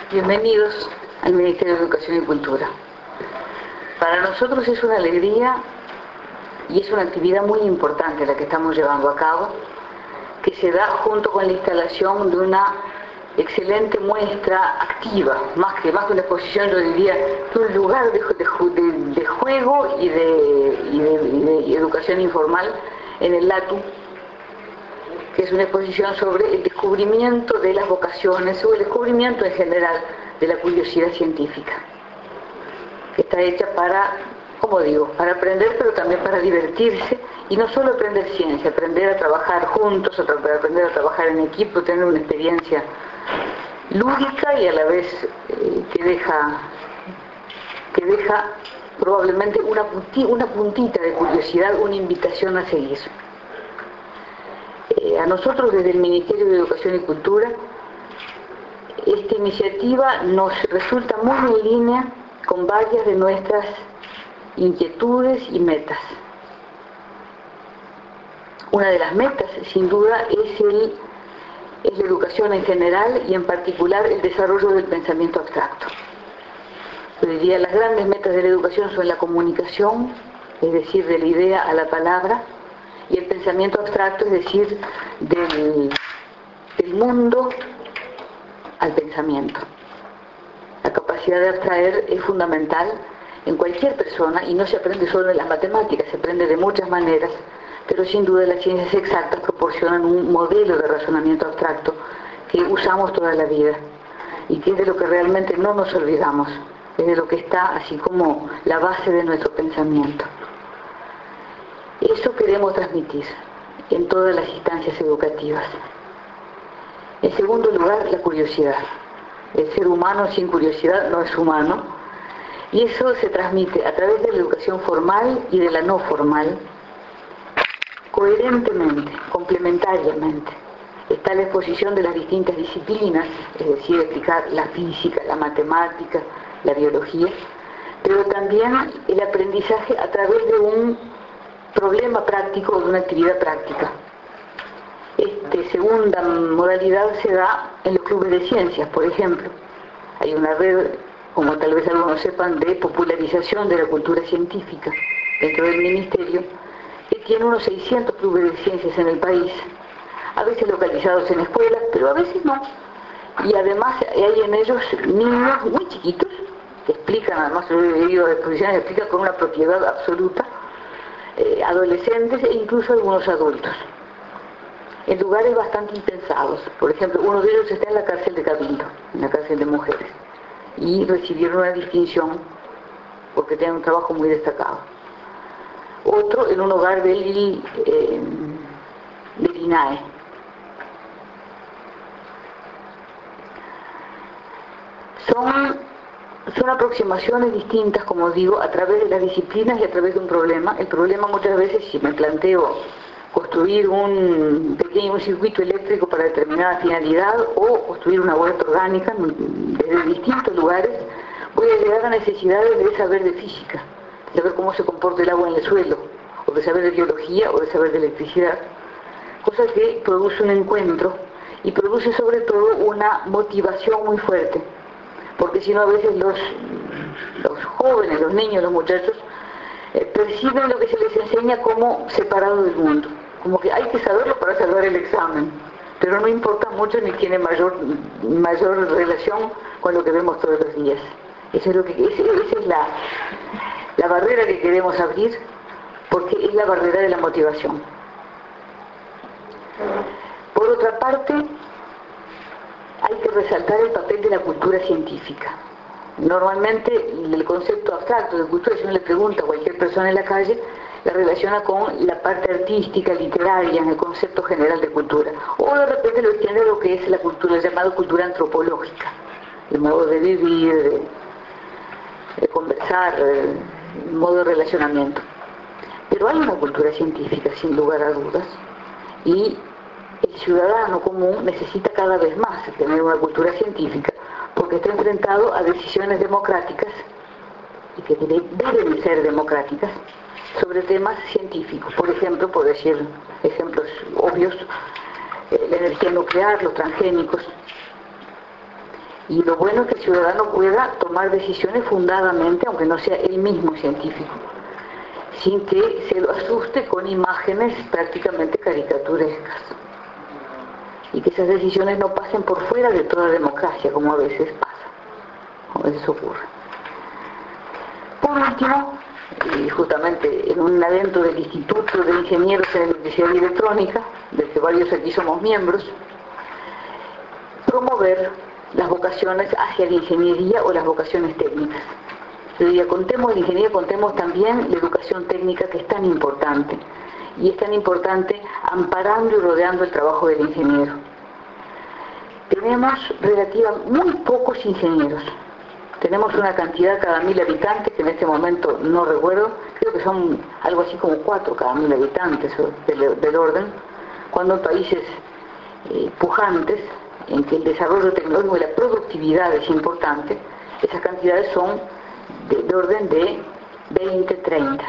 Bienvenidos al Ministerio de Educación y Cultura. Para nosotros es una alegría y es una actividad muy importante la que estamos llevando a cabo, que se da junto con la instalación de una excelente muestra activa, más que una exposición, yo diría, de un lugar de juego y de educación informal en el LATU, que es una exposición sobre el descubrimiento de las vocaciones o el descubrimiento en general de la curiosidad científica, que está hecha para, como digo, para aprender, pero también para divertirse, y no solo aprender ciencia, aprender a trabajar juntos, aprender a trabajar en equipo, tener una experiencia lúdica y a la vez que deja probablemente una puntita de curiosidad, una invitación a seguir. A nosotros desde el Ministerio de Educación y Cultura, esta iniciativa nos resulta muy en línea con varias de nuestras inquietudes y metas. Una de las metas, sin duda, es la educación en general y en particular el desarrollo del pensamiento abstracto. Yo diría, las grandes metas de la educación son la comunicación, es decir, de la idea a la palabra, y el pensamiento abstracto, es decir, del mundo al pensamiento. La capacidad de abstraer es fundamental en cualquier persona y no se aprende solo en las matemáticas, se aprende de muchas maneras, pero sin duda las ciencias exactas proporcionan un modelo de razonamiento abstracto que usamos toda la vida y que es de lo que realmente no nos olvidamos, es de lo que está así como la base de nuestro pensamiento. Eso queremos transmitir en todas las instancias educativas. En segundo lugar, la curiosidad. El ser humano sin curiosidad no es humano, y eso se transmite a través de la educación formal y de la no formal, coherentemente, complementariamente. Está la exposición de las distintas disciplinas, es decir, explicar la física, la matemática, la biología, pero también el aprendizaje a través de un problema práctico o de una actividad práctica. Esta segunda modalidad se da en los clubes de ciencias, por ejemplo. Hay una red, como tal vez algunos sepan, de popularización de la cultura científica dentro del Ministerio, que tiene unos 600 clubes de ciencias en el país, a veces localizados en escuelas, pero a veces no. Y además hay en ellos niños muy chiquitos que explican, además he ido a exposiciones, explican con una propiedad absoluta, adolescentes e incluso algunos adultos, en lugares bastante impensados. Por ejemplo, uno de ellos está en la cárcel de Cabildo, en la cárcel de mujeres, y recibieron una distinción porque tienen un trabajo muy destacado. Otro en un hogar del INAE. Son aproximaciones distintas, como digo, a través de las disciplinas y a través de un problema. El problema muchas veces, si me planteo construir un circuito eléctrico para determinada finalidad o construir una huerta orgánica desde distintos lugares, voy a llegar a necesidades de saber de física, de saber cómo se comporta el agua en el suelo, o de saber de biología o de saber de electricidad, cosa que produce un encuentro y produce sobre todo una motivación muy fuerte. Porque si no, a veces los jóvenes, los niños, los muchachos, perciben lo que se les enseña como separado del mundo, como que hay que saberlo para salvar el examen, pero no importa mucho ni tiene mayor relación con lo que vemos todos los días. Esa es la barrera que queremos abrir, porque es la barrera de la motivación. Por otra parte, hay que resaltar el papel de la cultura científica. Normalmente el concepto abstracto de cultura, si uno le pregunta a cualquier persona en la calle, la relaciona con la parte artística, literaria, en el concepto general de cultura. O de repente lo extiende a lo que es la cultura, llamada cultura antropológica, el modo de vivir, de conversar, el modo de relacionamiento. Pero hay una cultura científica, sin lugar a dudas, y el ciudadano común necesita cada vez más tener una cultura científica porque está enfrentado a decisiones democráticas y que deben ser democráticas sobre temas científicos. Por ejemplo, por decir ejemplos obvios, la energía nuclear, los transgénicos. Y lo bueno es que el ciudadano pueda tomar decisiones fundadamente, aunque no sea él mismo científico, sin que se lo asuste con imágenes prácticamente caricaturescas. Y que esas decisiones no pasen por fuera de toda democracia, como a veces pasa, como a veces ocurre. Por último, y justamente en un evento del Instituto de Ingenieros en Electricidad y Electrónica, del que varios aquí somos miembros, promover las vocaciones hacia la ingeniería o las vocaciones técnicas. Yo diría, contemos la ingeniería, contemos también la educación técnica, que es tan importante, y es tan importante amparando y rodeando el trabajo del ingeniero. Tenemos muy pocos ingenieros. Tenemos una cantidad cada 1000 habitantes, que en este momento no recuerdo, creo que son algo así como 4 cada 1000 habitantes del orden, cuando en países pujantes, en que el desarrollo tecnológico y la productividad es importante, esas cantidades son de orden de 20, 30.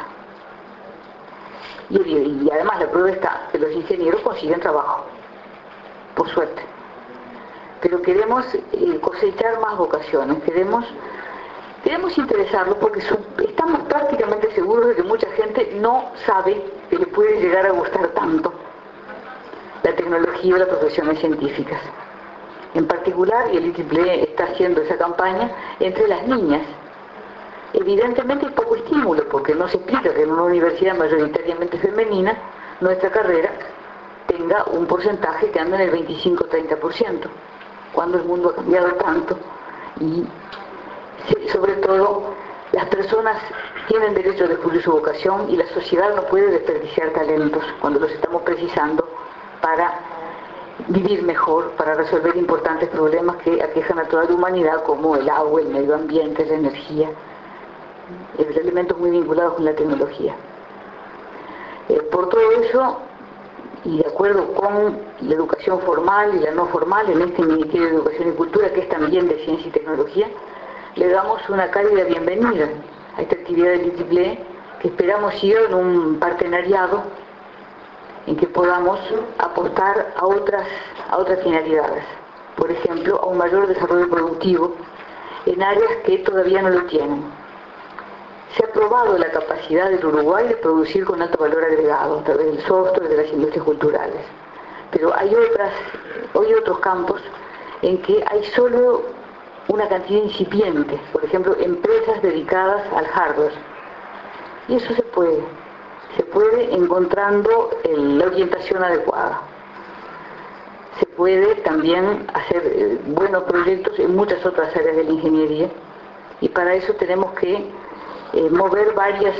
Y además la prueba está que los ingenieros consiguen trabajo, por suerte. Pero queremos cosechar más vocaciones, queremos interesarlos, porque estamos prácticamente seguros de que mucha gente no sabe que le puede llegar a gustar tanto la tecnología o las profesiones científicas. En particular, y el IEEE está haciendo esa campaña entre las niñas. Evidentemente hay poco estímulo, porque no se explica que en una universidad mayoritariamente femenina nuestra carrera tenga un porcentaje que anda en el 25-30%, cuando el mundo ha cambiado tanto y sobre todo las personas tienen derecho a descubrir su vocación, y la sociedad no puede desperdiciar talentos cuando los estamos precisando para vivir mejor, para resolver importantes problemas que aquejan a toda la humanidad, como el agua, el medio ambiente, la energía, elementos muy vinculados con la tecnología. Por todo eso, y de acuerdo con la educación formal y la no formal en este Ministerio de Educación y Cultura, que es también de Ciencia y Tecnología, le damos una cálida bienvenida a esta actividad del IEEE, que esperamos siga en un partenariado en que podamos aportar a otras finalidades. Por ejemplo, a un mayor desarrollo productivo en áreas que todavía no lo tienen. Se ha probado la capacidad del Uruguay de producir con alto valor agregado a través del software, de las industrias culturales. Pero hay otros campos en que hay solo una cantidad incipiente, por ejemplo, empresas dedicadas al hardware. Y eso se puede encontrando la orientación adecuada. Se puede también hacer buenos proyectos en muchas otras áreas de la ingeniería, y para eso tenemos que mover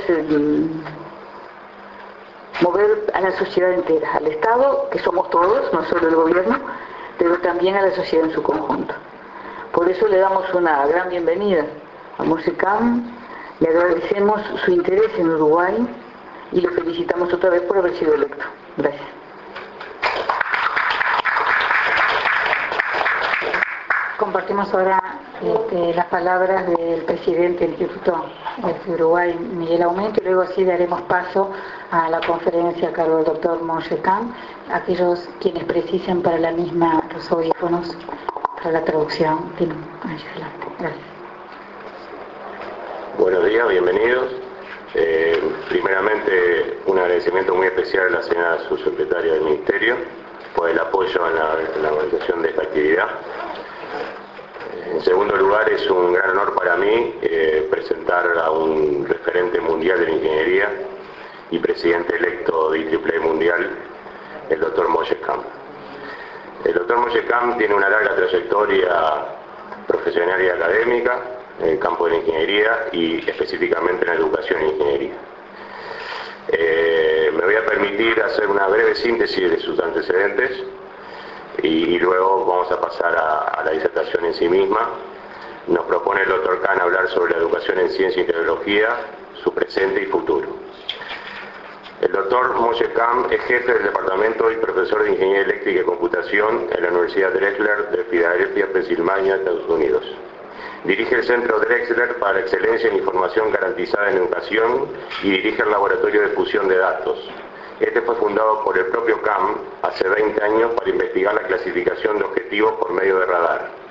a la sociedad entera, al Estado, que somos todos, no solo el gobierno, pero también a la sociedad en su conjunto. Por eso le damos una gran bienvenida a MOSECAM, le agradecemos su interés en Uruguay y lo felicitamos otra vez por haber sido electo. Gracias. Compartimos ahora las palabras del presidente del Instituto de Uruguay, Miguel Aumento, y luego sí daremos paso a la conferencia a cargo del doctor MOSECAM, aquellos quienes precisen para la misma los audífonos para la traducción. Adelante. Gracias. Buenos días, bienvenidos. Primeramente, un agradecimiento muy especial a la señora subsecretaria del Ministerio por el apoyo en la organización de esta actividad. En segundo lugar, es un gran honor para mí presentar a un referente mundial de la ingeniería y presidente electo de IEEE Mundial, el doctor MOSECAM. El doctor MOSECAM tiene una larga trayectoria profesional y académica en el campo de la ingeniería y específicamente en la educación e ingeniería. Me voy a permitir hacer una breve síntesis de sus antecedentes y luego vamos a pasar a la disertación en sí misma. Nos propone el doctor Khan hablar sobre la educación en ciencia y tecnología, su presente y futuro. El doctor MOSECAM es jefe del departamento y profesor de Ingeniería Eléctrica y Computación en la Universidad Drexler de Filadelfia, Pensilvania, Estados Unidos. Dirige el Centro Drexler para la Excelencia en Información Garantizada en Educación y dirige el Laboratorio de Fusión de Datos. Este fue fundado por el propio CAM hace 20 años para investigar la clasificación de objetivos por medio de radar.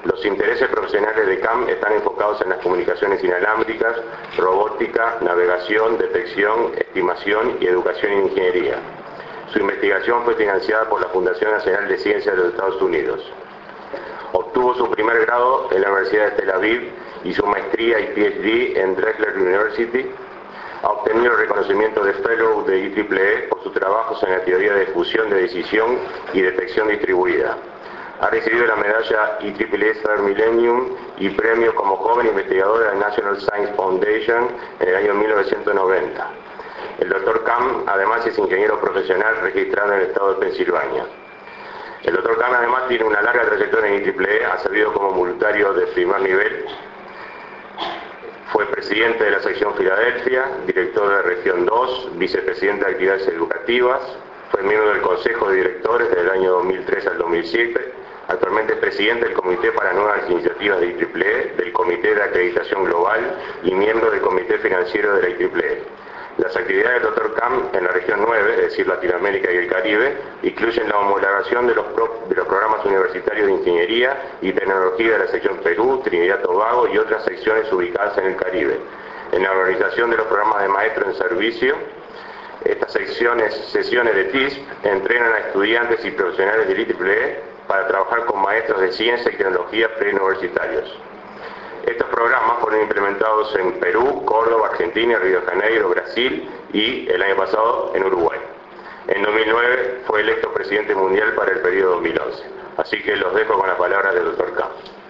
Los intereses profesionales de CAM están enfocados en las comunicaciones inalámbricas, robótica, navegación, detección, estimación y educación en ingeniería. Su investigación fue financiada por la Fundación Nacional de Ciencias de los Estados Unidos. Obtuvo su primer grado en la Universidad de Tel Aviv y su maestría y PhD en Drexel University. Ha obtenido el reconocimiento de Fellow de IEEE por sus trabajos en la teoría de fusión de decisión y detección distribuida. Ha recibido la medalla IEEE Third Millennium y premio como joven investigador de la National Science Foundation en el año 1990. El Dr. Kam además es ingeniero profesional registrado en el estado de Pensilvania. El Dr. Kam además tiene una larga trayectoria en IEEE, ha servido como voluntario de primer nivel. Fue presidente de la sección Filadelfia, director de Región 2, vicepresidente de actividades educativas, fue miembro del Consejo de Directores desde el año 2003 al 2007, actualmente es presidente del Comité para Nuevas Iniciativas de IEEE, del Comité de Acreditación Global y miembro del Comité Financiero de la IEEE. Las actividades del Dr. Kam en la región 9, es decir, Latinoamérica y el Caribe, incluyen la homologación de los programas universitarios de Ingeniería y Tecnología de la sección Perú, Trinidad y Tobago y otras secciones ubicadas en el Caribe. En la organización de los programas de maestro en servicio, estas sesiones de TISP entrenan a estudiantes y profesionales del IEEE para trabajar con maestros de ciencia y tecnología preuniversitarios. Estos programas fueron implementados en Perú, Córdoba, Argentina, Río de Janeiro, Brasil y el año pasado en Uruguay. En 2009 fue electo presidente mundial para el periodo 2011. Así que los dejo con las palabras del Dr. Kam.